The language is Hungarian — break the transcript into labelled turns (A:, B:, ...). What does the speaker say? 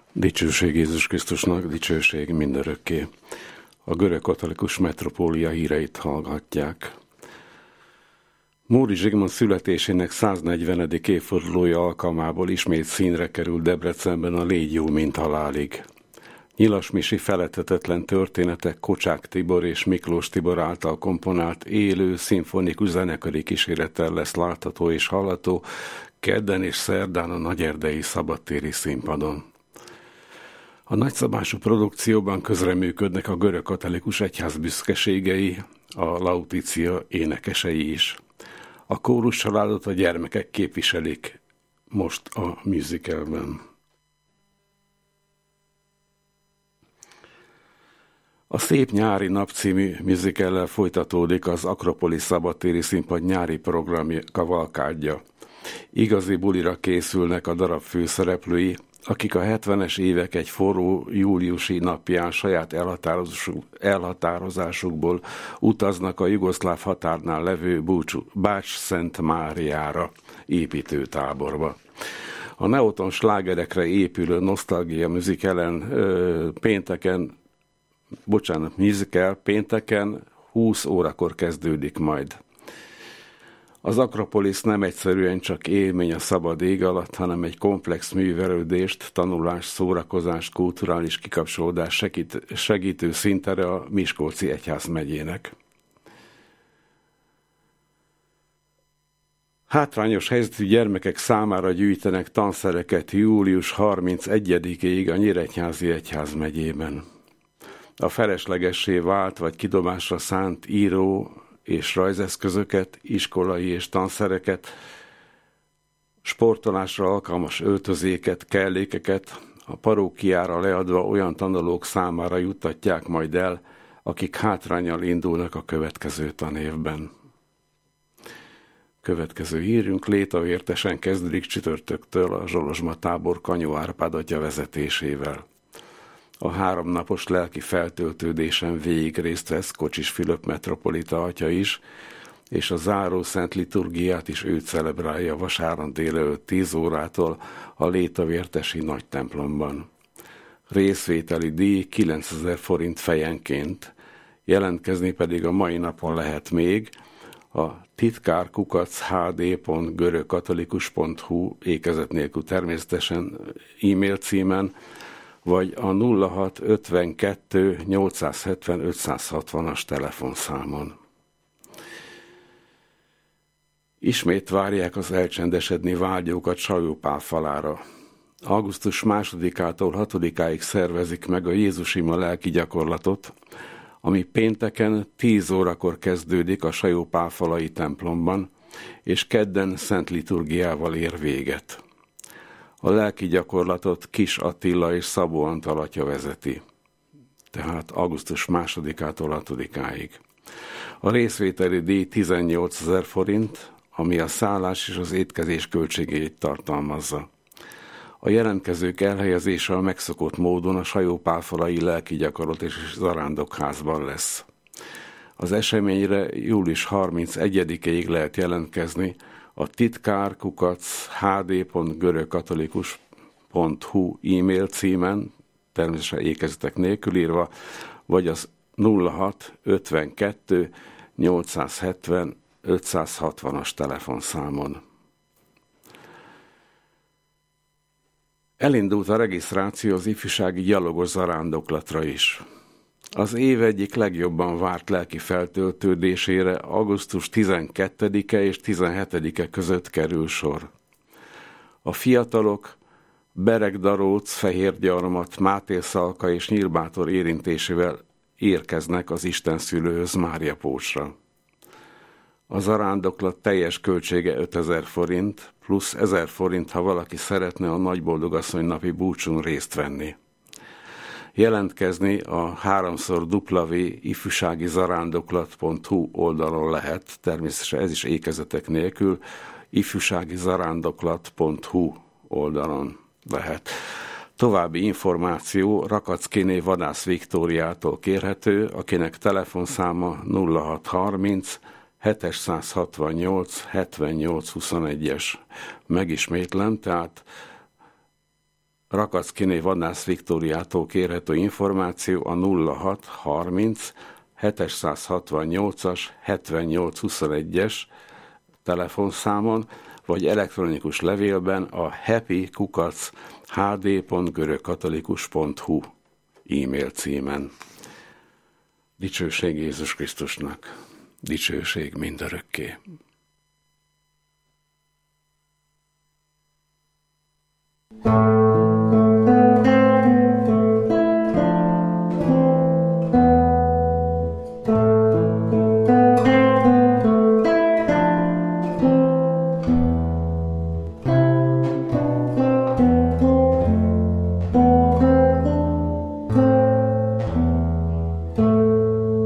A: Dicsőség Jézus Krisztusnak, dicsőség mindörökké. A görögkatolikus metropólia híreit hallgatják. Móri Zsigmond születésének 140. évfordulója alkalmából ismét színre került Debrecenben a Légy jó, mint halálig. Nyilas Misi feledhetetlen történetek Kocsák Tibor és Miklós Tibor által komponált élő szimfonikus zenekari kísérettel lesz látható és hallható kedden és szerdán a Nagyerdei szabadtéri színpadon. A nagyszabású produkcióban közreműködnek a görögkatolikus egyház büszkeségei, a Lauticia énekesei is. A kórus családot a gyermekek képviselik most a musicalben. A Szép nyári nap című musicallel folytatódik az Akropolis szabadtéri színpad nyári programja kavalkádja. Igazi bulira készülnek a darab főszereplői, akik a 70-es évek egy forró júliusi napján saját elhatározásukból utaznak a jugoszláv határnál levő Bács-Szent Máriára építőtáborba. A Neoton slágerekre épülő nosztalgia musical pénteken 20 órakor kezdődik majd. Az Akropolis nem egyszerűen csak élmény a szabad ég alatt, hanem egy komplex művelődést, tanulás, szórakozás, kulturális kikapcsolódás segítő szintere a Miskolci egyházmegyének. Hátrányos helyzetű gyermekek számára gyűjtenek tanszereket július 31-ig a Nyíregyházi egyházmegyében. A feleslegessé vált vagy kidobásra szánt író és rajzeszközöket, iskolai és tanszereket, sportolásra alkalmas öltözéket, kellékeket a parókiára leadva olyan tanulók számára juttatják majd el, akik hátránnyal indulnak a következő tanévben. Következő hírünk létavértesen kezdődik csütörtöktől a Zsolozsma tábor Kanyó Árpád atya vezetésével. A 3 napos lelki feltöltődésen végig részt vesz Kocsis Fülöp metropolita atya is, és a záró szent liturgiát is ő celebrálja vasárnap délelőtt 10 órától a létavértesi nagy templomban. Részvételi díj 9000 forint fejenként, jelentkezni pedig a mai napon lehet még a titkárkukac.hd.görögkatolikus.hu ékezet nélkül természetesen e-mail címen, vagy a 0652 870 560-as telefonszámon. Ismét várják az elcsendesedni vágyókat Sajó Pál falára. Augusztus 2-től 6-áig szervezik meg a Jézusima lelki gyakorlatot, ami pénteken 10 órakor kezdődik a Sajó Pál falai templomban, és kedden szent liturgiával ér véget. A lelki gyakorlatot Kis Attila és Szabó Antal atya vezeti, tehát augusztus 2-től 6-áig. A részvételi díj 18 000 forint, ami a szállás és az étkezés költségeit tartalmazza. A jelentkezők elhelyezése a megszokott módon a Sajó-Pál-falai lelki gyakorlat és zarándokházban lesz. Az eseményre július 31-ig lehet jelentkezni a titkárkukac.hd.görögkatolikus.hu e-mail címen, természetesen ékezetek nélkül írva, vagy az 0652 870 560-as telefonszámon. Elindult a regisztráció az ifjúsági gyalogos zarándoklatra is. Az év egyik legjobban várt lelki feltöltődésére augusztus 12-e és 17-e között kerül sor. A fiatalok Beregdaróc, Fehérgyarmat, Mátészalka és Nyírbátor érintésével érkeznek az Istenszülőhöz Máriapócsra. A zarándoklat teljes költsége 5000 forint, plusz 1000 forint, ha valaki szeretne a Nagyboldogasszony napi búcsún részt venni. Jelentkezni a 3x ifjúságizarándoklat.hu oldalon lehet, természetesen ez is ékezetek nélkül, ifjúságizarándoklat.hu oldalon lehet. További információ Rakackiné Vadász Viktóriától kérhető, akinek telefonszáma 0630 768 78 21-es. Megismétlem, tehát Rakackiné Vadász Viktóriától kérhető információ a 06 30 768-as 7821-es telefonszámon, vagy elektronikus levélben a happy@hd.görögkatolikus.hu e-mail címen. Dicsőség Jézus Krisztusnak, dicsőség mindörökké.